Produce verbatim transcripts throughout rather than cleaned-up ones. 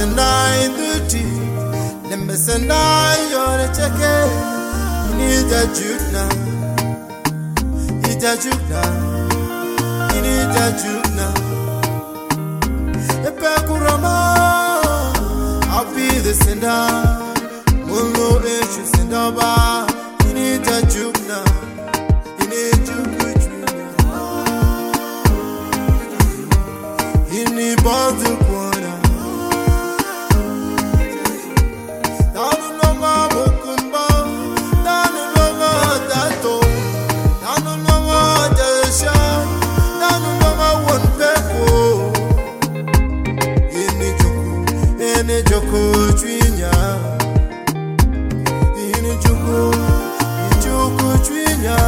Sendai duty, Lembe Sendai yore cheke. Inija jukna, Ija jukna, Inija jukna. Epe kurama, I'll be the sender. Molo eshu sendaba, Inija jukna, Inija jukna. Ini bazu kwana. Ini joko twinya, ini joko, joko twinya.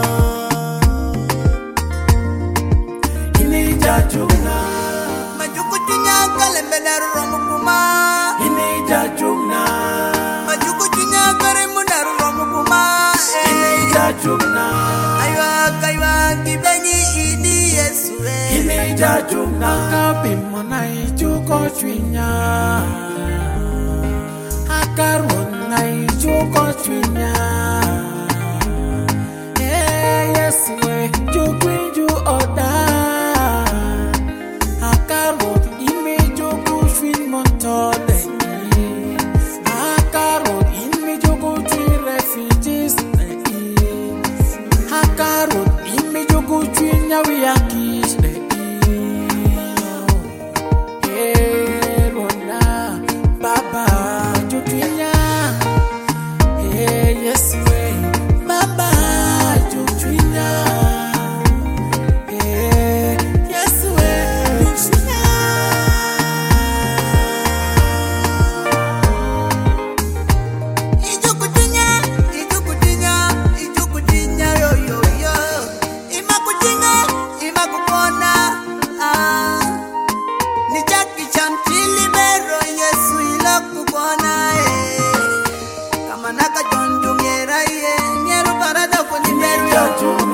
Ini jajuna, Majuku twinya kalembe daru romu kuma. ini jajuna, Majuku twinya karemu daru romu kuma. ini jajuna, Aywa kaywa kibeni ini Yesu. ini jajuna. Kabimona ijuko twinya, akarona ijuko twinya. Eh yes we jukwinju oda, akarot imejo kushwin montole. Akarot imejo kutwi refugees. Akarot imejo kutwi nyawiyakis. Baba, Jokwinya, hey, yes, way, Baba, Jokwinya, hey, yes, way, Jokwinya. Ijuku twinya, ijuku twinya, ijuku twinya yo yo yo. Imaku twinya, imaku kona. Ah, ni chaki chamchili bero Yesu ilaku kona eh. Kama naka jonjo ngera ye, ngeru parada kuni bero. Jajuna.